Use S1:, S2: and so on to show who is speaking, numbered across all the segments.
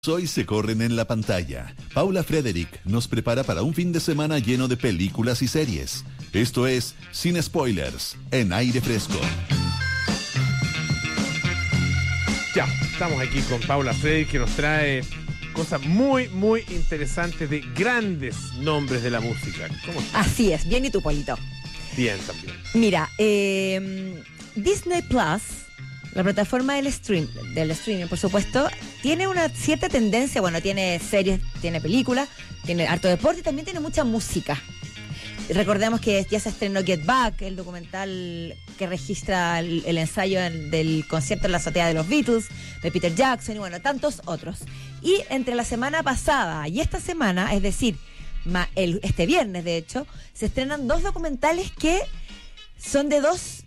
S1: Hoy se corren en la pantalla. Paula Frederick nos prepara para un fin de semana lleno de películas y series. Esto es Sin Spoilers, en Aire Fresco.
S2: Ya, estamos aquí con Paula Frederick, que nos trae cosas muy, muy interesantes de grandes nombres de la música. ¿Cómo estás?
S3: Así es, bien, ¿y tú, Polito?
S2: Bien, también.
S3: Mira, Disney Plus, la plataforma del streaming, por supuesto, tiene una cierta tendencia. Bueno, tiene series, tiene películas, tiene harto deporte y también tiene mucha música. Recordemos que ya se estrenó Get Back, el documental que registra el ensayo del concierto en la azotea de los Beatles, de Peter Jackson y bueno, tantos otros. Y entre la semana pasada y esta semana, es decir, este viernes de hecho, se estrenan dos documentales que son de dos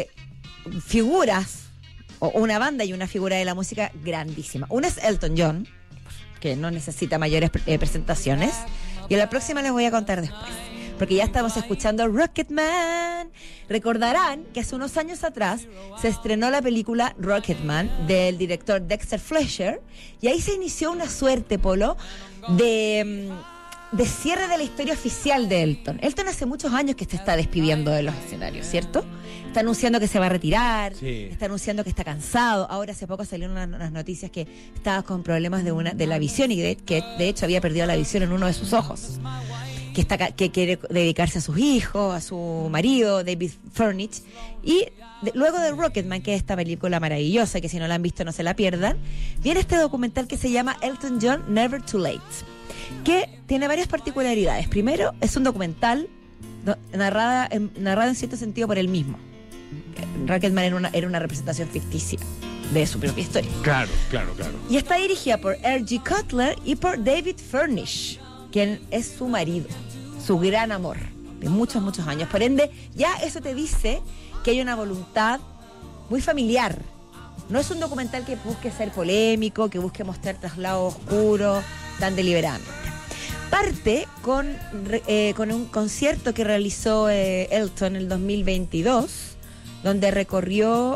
S3: figuras, o una banda y una figura de la música grandísima. Una es Elton John, que no necesita mayores presentaciones, y a la próxima les voy a contar después, porque ya estamos escuchando Rocketman. Recordarán que hace unos años atrás se estrenó la película Rocketman del director Dexter Fletcher, y ahí se inició una suerte, Polo, de cierre de la historia oficial de Elton. Elton hace muchos años que se está despidiendo de los escenarios, ¿cierto? Está anunciando que se va a retirar, sí. Está anunciando que está cansado. Ahora hace poco salieron unas noticias que estaba con problemas de la visión y que de hecho había perdido la visión en uno de sus ojos. Que quiere dedicarse a sus hijos, a su marido, David Furnich. Y luego de Rocketman, que es esta película maravillosa, que si no la han visto no se la pierdan, viene este documental que se llama Elton John Never Too Late, que tiene varias particularidades. Primero, es un documental narrado en cierto sentido por él mismo. Rocketman era una representación ficticia de su propia historia.
S2: Claro.
S3: Y está dirigida por R.G. Cutler y por David Furnish, quien es su marido, su gran amor de muchos, muchos años. Por ende, ya eso te dice que hay una voluntad muy familiar. No es un documental que busque ser polémico, que busque mostrar traslados oscuros tan deliberadamente. Parte con un concierto que realizó Elton en el 2022, donde recorrió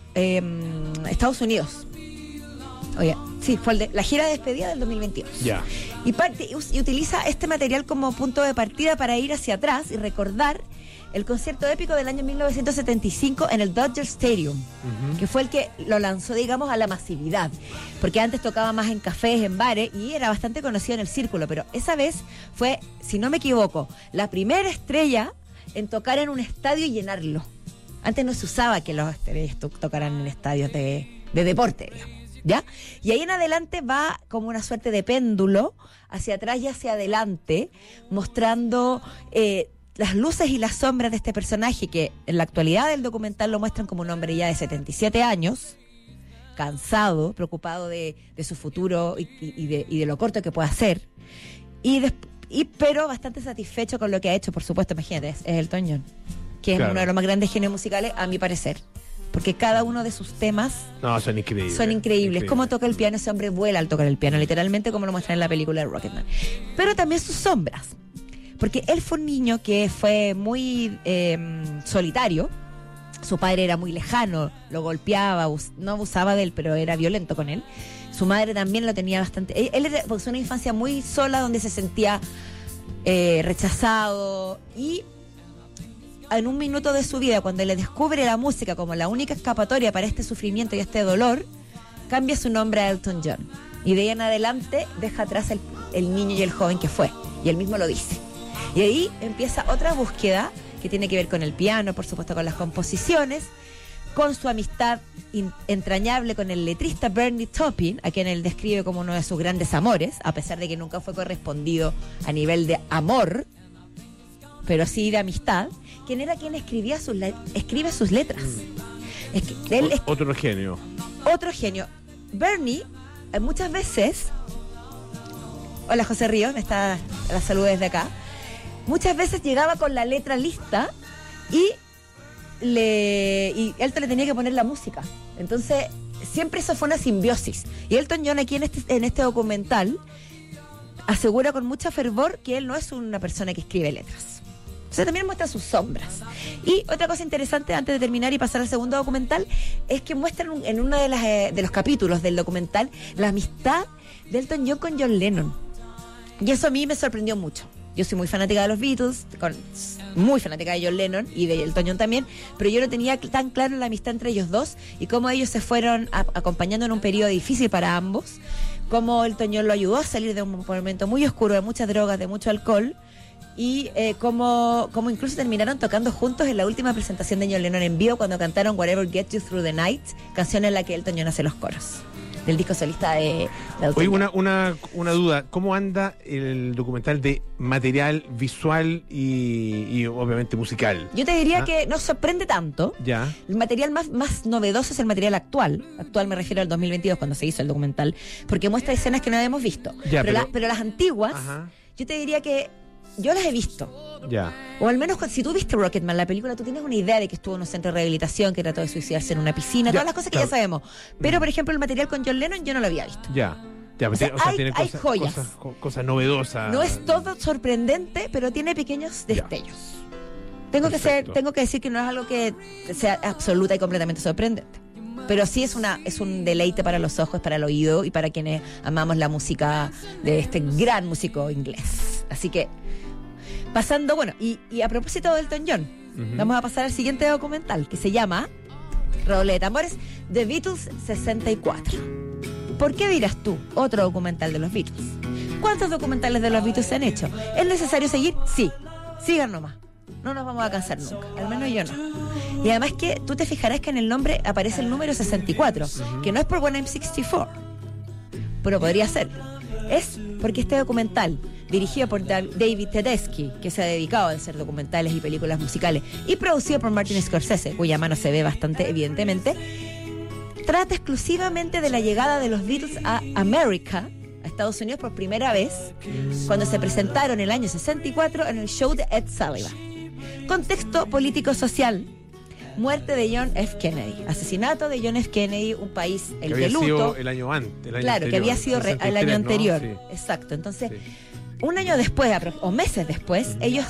S3: Estados Unidos. Oye, sí, fue la gira de despedida del 2022.
S2: Ya.
S3: Y utiliza este material como punto de partida para ir hacia atrás y recordar el concierto épico del año 1975 en el Dodger Stadium, que fue el que lo lanzó, digamos, a la masividad, porque antes tocaba más en cafés, en bares, y era bastante conocido en el círculo, pero esa vez fue, si no me equivoco, la primera estrella en tocar en un estadio y llenarlo. Antes no se usaba que los estrellas tocaran en estadios de deporte, digamos, ¿ya? Y ahí en adelante va como una suerte de péndulo hacia atrás y hacia adelante, mostrando las luces y las sombras de este personaje, que en la actualidad del documental lo muestran como un hombre ya de 77 años, cansado, preocupado de su futuro y de lo corto que pueda ser, pero bastante satisfecho con lo que ha hecho, por supuesto. Imagínate, es Elton John, que es uno de los más grandes genios musicales, a mi parecer, porque cada uno de sus temas
S2: son increíbles.
S3: Son increíbles. Cómo toca el piano, ese hombre vuela al tocar el piano, literalmente, como lo muestran en la película de Rocketman. Pero también sus sombras, porque él fue un niño que fue muy solitario. Su padre era muy lejano, lo golpeaba, no abusaba de él, pero era violento con él. Su madre también lo tenía bastante. Él pues, una infancia muy sola, donde se sentía rechazado, y en un minuto de su vida, cuando le descubre la música como la única escapatoria para este sufrimiento y este dolor, cambia su nombre a Elton John, y de ahí en adelante deja atrás el niño y el joven que fue, y él mismo lo dice. Y ahí empieza otra búsqueda que tiene que ver con el piano, por supuesto, con las composiciones, con su amistad entrañable con el letrista Bernie Taupin, a quien él describe como uno de sus grandes amores, a pesar de que nunca fue correspondido a nivel de amor, pero sí de amistad, quien escribe sus letras.
S2: Otro genio.
S3: Otro genio. Bernie, muchas veces... Hola, José Ríos, me está la salud desde acá. Muchas veces llegaba con la letra lista y Elton le tenía que poner la música. Entonces, siempre eso fue una simbiosis. Y Elton John aquí en este documental asegura con mucho fervor que él no es una persona que escribe letras. Entonces también muestra sus sombras. Y otra cosa interesante, antes de terminar y pasar al segundo documental, es que muestran en uno de los capítulos del documental la amistad de Elton John con John Lennon. Y eso a mí me sorprendió mucho. Yo soy muy fanática de los Beatles, muy fanática de John Lennon y de Elton John también, pero yo no tenía tan claro la amistad entre ellos dos y cómo ellos se fueron acompañando en un periodo difícil para ambos, cómo Elton John lo ayudó a salir de un momento muy oscuro, de muchas drogas, de mucho alcohol, y cómo incluso terminaron tocando juntos en la última presentación de John Lennon en vivo cuando cantaron Whatever Gets You Through the Night, canción en la que Elton John hace los coros del disco solista de Elton John.
S2: Oye, una duda, ¿cómo anda el documental de material visual y obviamente musical?
S3: Yo te diría que no sorprende tanto.
S2: Ya.
S3: El material más novedoso es el material actual. Actual me refiero al 2022 cuando se hizo el documental, porque muestra escenas que no habíamos visto.
S2: Ya,
S3: pero las antiguas,
S2: ajá,
S3: yo te diría que yo las he visto.
S2: Ya.
S3: O al menos si tú viste Rocketman, la película, tú tienes una idea de que estuvo en un centro de rehabilitación, que trató de suicidarse en una piscina, todas las cosas que ya sabemos. Pero, por ejemplo, el material con John Lennon yo no lo había visto.
S2: Ya.
S3: O sea,
S2: tiene
S3: hay joyas.
S2: Cosas novedosas.
S3: No es todo sorprendente, pero tiene pequeños destellos. Tengo que decir que no es algo que sea absoluta y completamente sorprendente. Pero sí es un deleite para los ojos, para el oído y para quienes amamos la música de este gran músico inglés. Así que, pasando, bueno, y a propósito de Elton John, vamos a pasar al siguiente documental que se llama, redoble de tambores, The Beatles 64. ¿Por qué dirás tú? Otro documental de los Beatles. ¿Cuántos documentales de los Beatles se han hecho? ¿Es necesario seguir? Sí. Sigan nomás. No nos vamos a cansar nunca. Al menos yo no. Y además que tú te fijarás que en el nombre aparece el número 64, que no es por When I'm 64, pero podría ser. Es porque este documental, dirigido por David Tedeschi, que se ha dedicado a hacer documentales y películas musicales, y producido por Martin Scorsese, cuya mano se ve bastante evidentemente, trata exclusivamente de la llegada de los Beatles a América, a Estados Unidos por primera vez, cuando se presentaron en el año 64 en el show de Ed Sullivan. Contexto político-social: muerte de John F. Kennedy, asesinato de John F. Kennedy, un país de luto.
S2: Que había sido el año antes.
S3: Claro, que había sido 63, el año anterior.
S2: ¿No? Sí.
S3: Exacto, entonces, un año después, o meses después, ellos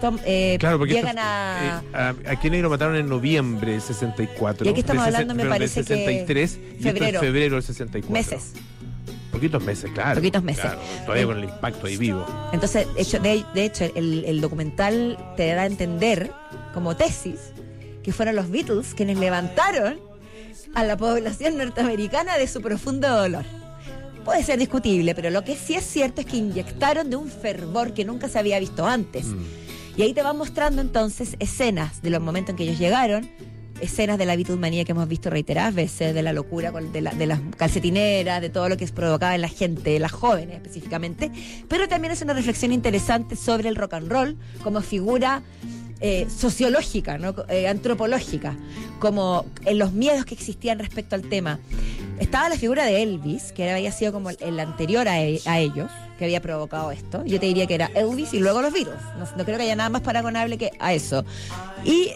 S3: llegan a
S2: Kennedy lo mataron en noviembre del 64.
S3: Y aquí estamos hablando, me parece que
S2: 63, febrero del 64.
S3: Meses.
S2: Poquitos meses, claro.
S3: Poquitos meses.
S2: Claro, todavía con el impacto ahí vivo.
S3: Entonces, de hecho, el documental te da a entender, como tesis, que fueron los Beatles quienes levantaron a la población norteamericana de su profundo dolor. Puede ser discutible, pero lo que sí es cierto es que inyectaron de un fervor que nunca se había visto antes. Y ahí te van mostrando entonces escenas de los momentos en que ellos llegaron, escenas de la Beatlemanía que hemos visto reiteradas veces, de la locura de las calcetineras, de todo lo que provocaba en la gente, las jóvenes específicamente, pero también es una reflexión interesante sobre el rock and roll como figura sociológica, ¿no? Antropológica, como en los miedos que existían respecto al tema. Estaba la figura de Elvis, que había sido como el anterior a ellos, que había provocado esto. Yo te diría que era Elvis y luego los Beatles. No creo que haya nada más paragonable que a eso. Y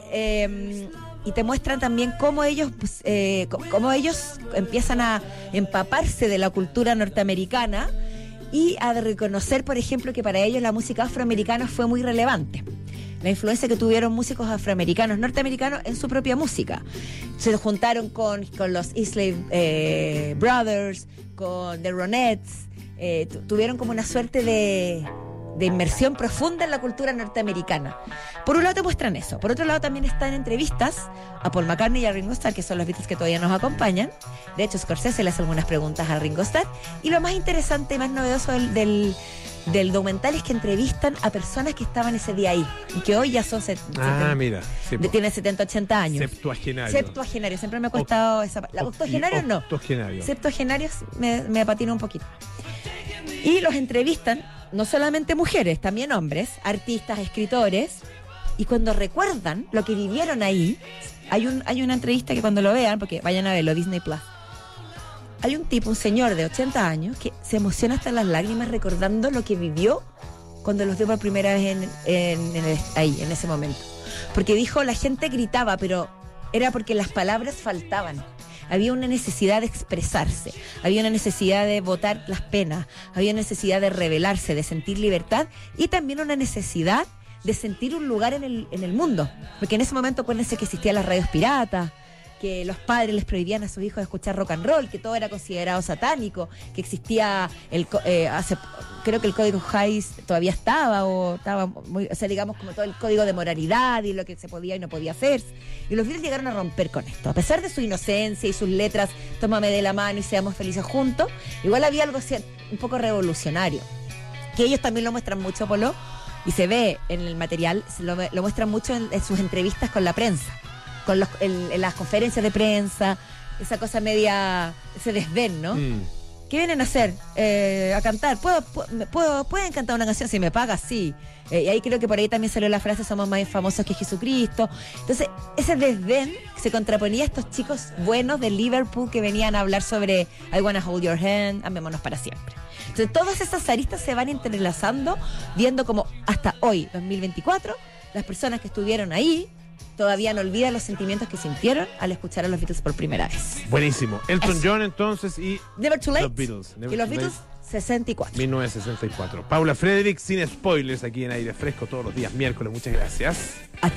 S3: te muestran también cómo ellos empiezan a empaparse de la cultura norteamericana y a reconocer, por ejemplo, que para ellos la música afroamericana fue muy relevante. La influencia que tuvieron músicos afroamericanos, norteamericanos en su propia música. Se juntaron con los Isley Brothers, con The Ronettes, tuvieron como una suerte de inmersión profunda en la cultura norteamericana. Por un lado te muestran eso, por otro lado también están entrevistas a Paul McCartney y a Ringo Starr, que son los Beatles que todavía nos acompañan. De hecho, Scorsese le hace algunas preguntas a Ringo Starr, y lo más interesante y más novedoso del documental es que entrevistan a personas que estaban ese día ahí y que hoy ya son tienen 70, 80 años. Septuagenarios, siempre me ha costado esa palabra. Octogenarios no. Septuagenarios me patina un poquito. Y los entrevistan no solamente mujeres, también hombres, artistas, escritores, y cuando recuerdan lo que vivieron ahí, hay una entrevista que cuando lo vean, porque vayan a verlo, Disney Plus, hay un señor de 80 años que se emociona hasta las lágrimas recordando lo que vivió cuando los vio por primera vez en ese momento. Porque dijo, la gente gritaba, pero era porque las palabras faltaban. Había una necesidad de expresarse, había una necesidad de botar las penas, había una necesidad de rebelarse, de sentir libertad, y también una necesidad de sentir un lugar en el mundo. Porque en ese momento, acuérdense que existían las radios piratas, que los padres les prohibían a sus hijos escuchar rock and roll, que todo era considerado satánico, que existía creo que el código Hays todavía estaba muy, o sea, digamos como todo el código de moralidad y lo que se podía y no podía hacer. Y los Beatles llegaron a romper con esto. A pesar de su inocencia y sus letras, tómame de la mano y seamos felices juntos, igual había algo un poco revolucionario, que ellos también lo muestran mucho, Polo, y se ve en el material, lo muestran mucho en sus entrevistas con la prensa, en las conferencias de prensa, esa cosa media, ese desdén, ¿no? ¿Qué vienen a hacer? A cantar. ¿Pueden cantar una canción? Si me pagas, sí. Y ahí creo que por ahí también salió la frase, somos más famosos que Jesucristo. Entonces, ese desdén se contraponía a estos chicos buenos de Liverpool que venían a hablar sobre I Wanna Hold Your Hand, amémonos para siempre. Entonces, todas esas aristas se van entrelazando, viendo como hasta hoy, 2024, las personas que estuvieron ahí todavía no olvidan los sentimientos que sintieron al escuchar a los Beatles por primera vez.
S2: Buenísimo. Elton John entonces y
S3: Never Too Late.
S2: los Beatles.
S3: Y los Beatles 64.
S2: 1964. Paula Frederick, sin spoilers, aquí en Aire Fresco todos los días miércoles. Muchas gracias.
S3: A ti.